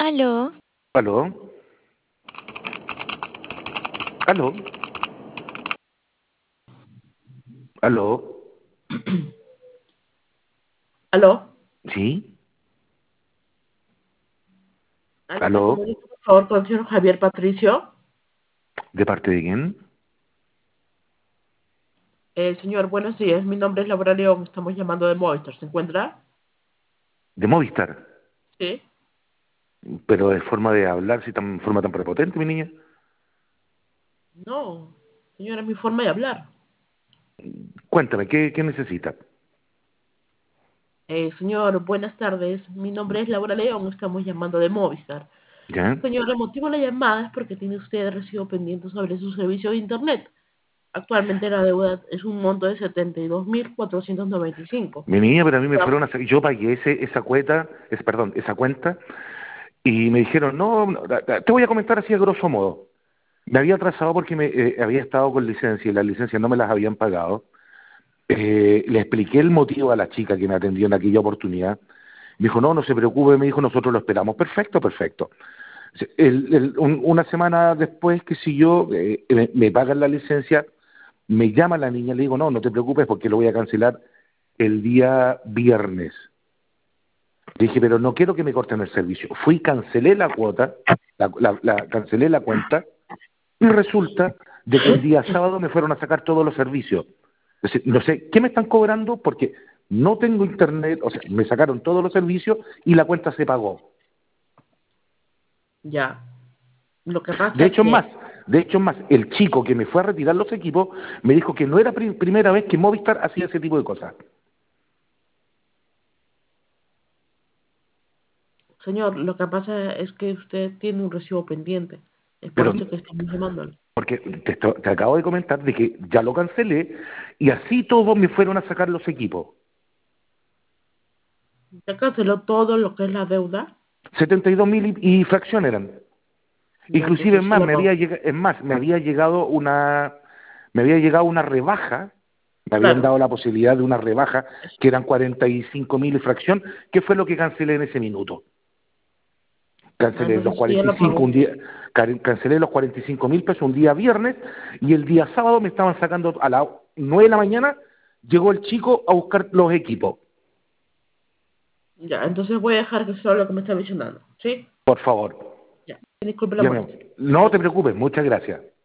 Aló, ¿Aló? ¿Aló? ¿Aló? ¿Aló? ¿Sí? ¿Aló? ¿Me ¿Aló? comunica, por favor, con el señor Javier Patricio? ¿De parte de quién? Señor, buenos días. Mi nombre es Laura León. Estamos llamando de Movistar. ¿Se encuentra? De Movistar. Sí. Pero de forma de hablar, si tan forma tan prepotente, mi niña. No, señora, es mi forma de hablar. Cuéntame, ¿qué necesita? Señor, buenas tardes. Mi nombre es Laura León. Estamos llamando de Movistar. ¿Ya? Señor, el motivo de la llamada es porque tiene usted recibo pendiente sobre su servicio de Internet. Actualmente la deuda es un monto de 72.495. Mi niña, pero a mí me fueron a hacer, yo pagué esa cuenta, perdón, esa cuenta, y me dijeron, te voy a comentar así a grosso modo. Me había atrasado porque había estado con licencia y las licencias no me las habían pagado. Le expliqué el motivo a la chica que me atendió en aquella oportunidad. Me dijo, no se preocupe, me dijo, nosotros lo esperamos. Perfecto, perfecto. Una semana después, que si yo, me pagan la licencia, me llama la niña, le digo, no te preocupes porque lo voy a cancelar el día viernes. Dije, pero no quiero que me corten el servicio. Fui, cancelé la cuota, cancelé la cuenta, y resulta de que el día sábado me fueron a sacar todos los servicios. Entonces, no sé, ¿qué me están cobrando? Porque no tengo internet, o sea, me sacaron todos los servicios y la cuenta se pagó. Ya. Lo que pasa De es hecho, es que, más, el chico que me fue a retirar los equipos me dijo que no era primera vez que Movistar hacía ese tipo de cosas. señor, lo que pasa es que usted tiene un recibo pendiente. Es por Pero, eso que estamos llamándole. porque te acabo de comentar de que ya lo cancelé y así todos me fueron a sacar los equipos. Ya canceló todo lo que es la deuda. 72.000 y fracción eran. Ya, Inclusive, entonces solo con... me había llegado una rebaja, me habían Claro, dado la posibilidad de una rebaja que eran 45.000 y fracción, que fue lo que cancelé en ese minuto. Cancelé los entonces sí, ya lo 45 pagó. un día, cancelé los 45.000 pesos un día viernes y el día sábado me estaban sacando a las 9 de la mañana, llegó el chico a buscar los equipos. Ya, entonces voy a dejar que sea lo que me está mencionando. ¿Sí? Por favor, Ya. Disculpe la llame. molestia. No te preocupes, muchas gracias.